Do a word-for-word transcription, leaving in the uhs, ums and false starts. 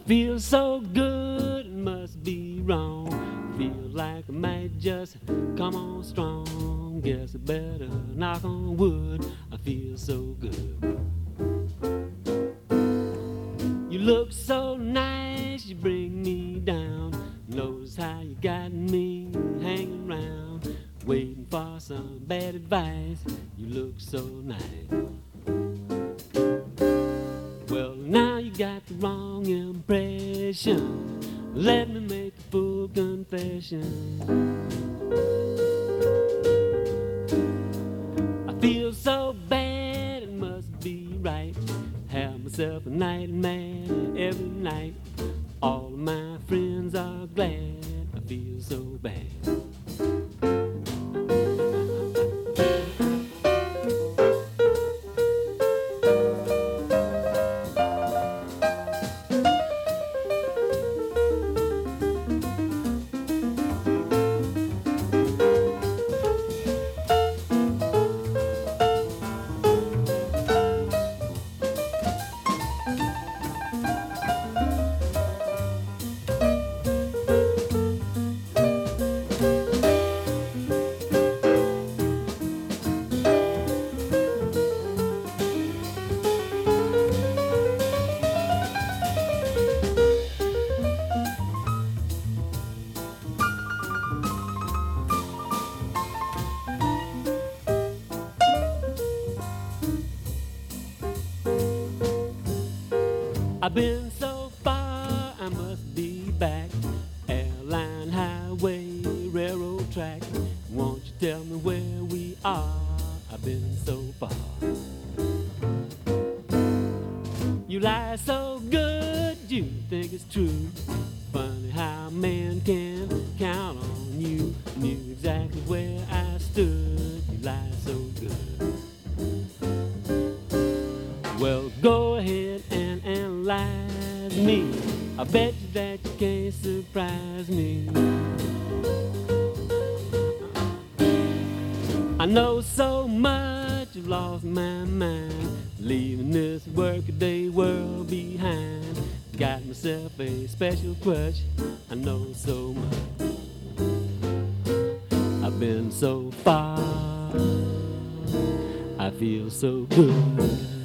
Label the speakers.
Speaker 1: Feels so good, it must be wrong. Feels like I might just come on strong. Guess I better knock on wood. I feel so good. You look so nice, you bring me down. Knows how you got me hanging around, waiting for some bad advice. You look so nice. Well, now you got the wrong impression. Let me make a full confession. I feel so bad, it must be right. Have myself a nightmare every night. All of my friends are glad. I feel so bad. I've been so far, I must be back. Airline, highway, railroad track. Won't you tell me where we are? I've been so far. You lie so good, you think it's true. Funny how a man can count on you. Knew exactly where I stood. You lie so good. Well, go ahead and analyze me. I bet you that you can't surprise me. I know so much, I've lost my mind, leaving this workaday world behind. Got myself a special crush, I know so much. I've been so far, I feel so good.